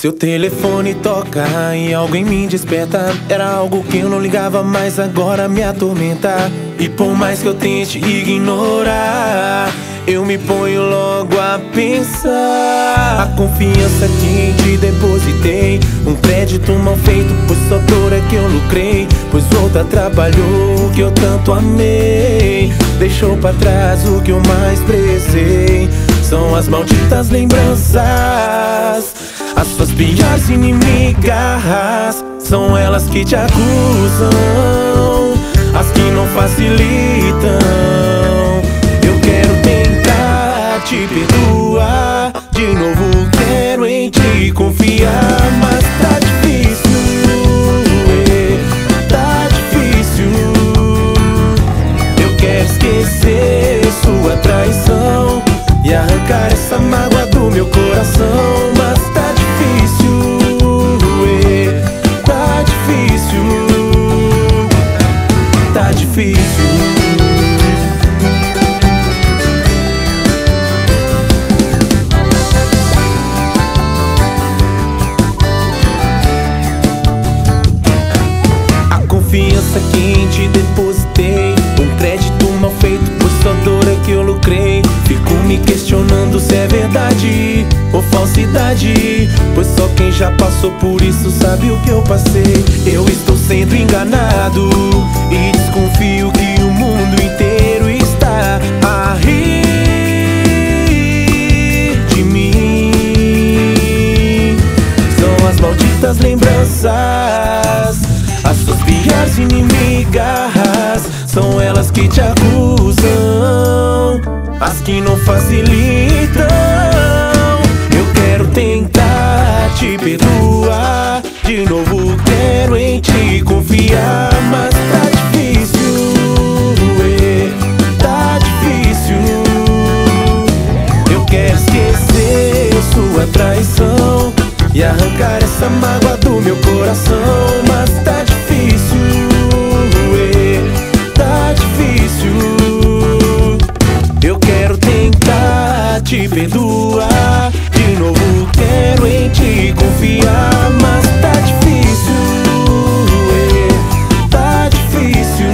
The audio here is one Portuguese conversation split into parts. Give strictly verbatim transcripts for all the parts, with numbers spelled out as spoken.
Seu telefone toca e algo em mim desperta. Era algo que eu não ligava, mas agora me atormenta. E por mais que eu tente ignorar, eu me ponho logo a pensar. A confiança que te depositei, um crédito mal feito, pois só dor é que eu lucrei. Pois outra trabalhou o que eu tanto amei, deixou pra trás o que eu mais prezei. São as malditas lembranças, as suas piores inimigas. São elas que te acusam, as que não facilitam. Eu quero tentar te perdoar, de novo quero em ti confiar. Mas tá difícil, é, tá difícil. Eu quero esquecer sua traição e arrancar essa mágoa do meu coração. Mas tá difícil, é, tá difícil, tá difícil. A confiança que em ti depositei, um crédito mal feito, pois só dor é que eu lucrei. Fico me questionando se é verdade ou falsidade, pois só quem já passou por isso sabe o que eu passei. Eu estou sendo enganado e desconfio que o mundo inteiro está a rir de mim. São as malditas lembranças, as suas piores inimigas. São elas que te acusam, as que não facilitam. Eu quero tentar te perdoar, de novo quero em ti confiar. Mas tá difícil, é, tá difícil. Eu quero esquecer sua traição e arrancar essa mágoa do meu coração. Mas tá difícil, é, tá difícil. Eu quero tentar te perdoar, de novo quero em ti confiar. Mas tá difícil, é, tá difícil.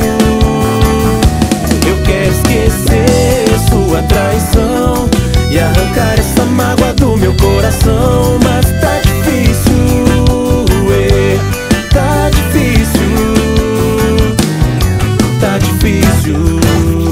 Eu quero esquecer sua traição e arrancar essa mágoa do meu coração. Mas tá difícil, é, tá difícil, tá difícil.